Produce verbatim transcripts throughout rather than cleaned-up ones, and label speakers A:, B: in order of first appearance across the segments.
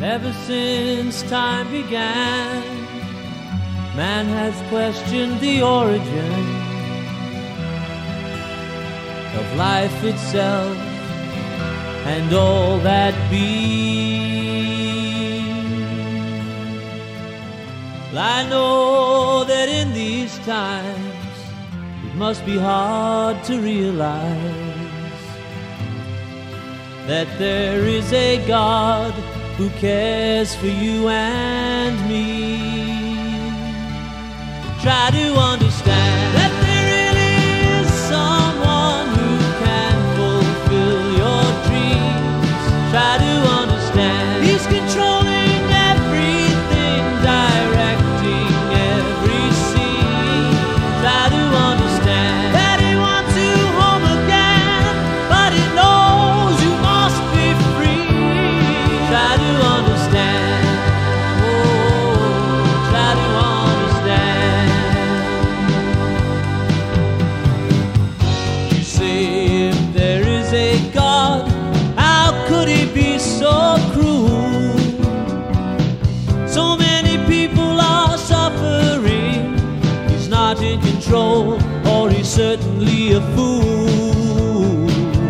A: Ever since time began, man has questioned the origin of life itself and all that be. I know that in these times it must be hard to realize that there is a God who cares for you and me. Try to understand that there really is someone who can fulfill your dreams. Try to understand He's controlling everything, directing every scene. Try to understand that He wants you home again, but He knows you must be free. Try to understand, oh, try to understand. You say if there is a God, how could He be so cruel? So many people are suffering. He's not in control, or He's certainly a fool.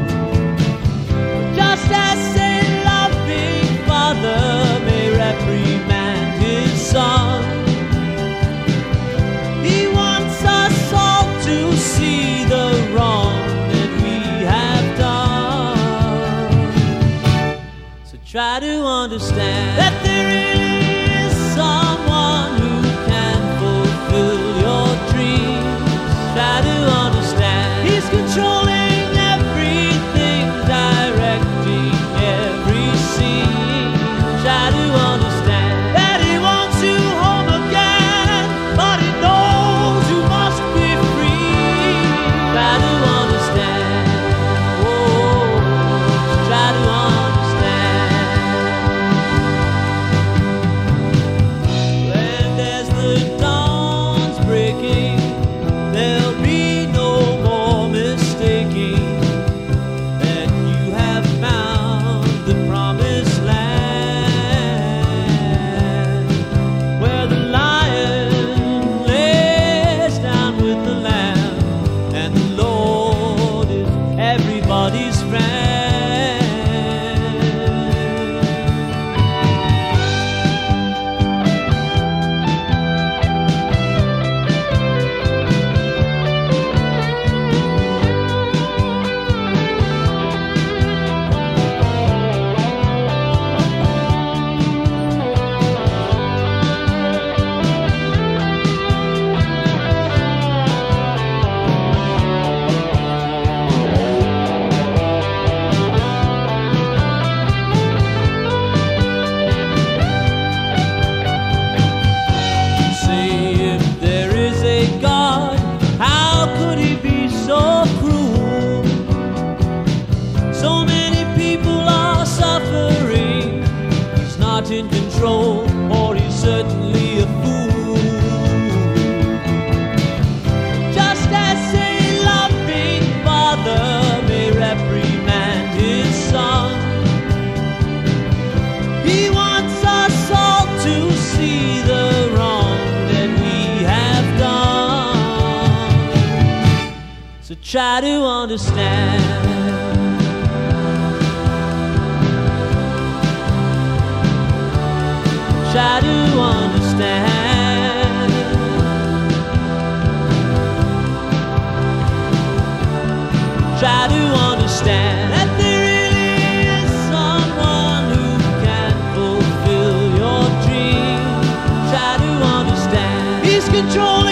A: Just as a loving father may reprimand his son, He wants us all to see the wrong that we have done. So try to understand that there really is someone who can fulfill your dreams. Try to understand He's controlling everything, directing every scene. Try to understand that He wants you home again, but He knows you must be free. Try to understand, oh, try to understand. And as the dawn's breaking, there'll be no more mistaking that you have found the promised land, where the lion lays down with the lamb, and the Lord is everybody's friend. Say if there is a God, how could He be so cruel? So many people are suffering. He's not in control, or He's certainly a fool. Just as a loving father may reprimand his son, He wants us all to see the wrong that we have done. So try to understand. Try to understand. Try to understand that there really is someone who can fulfill your dreams. Try to understand He's controlling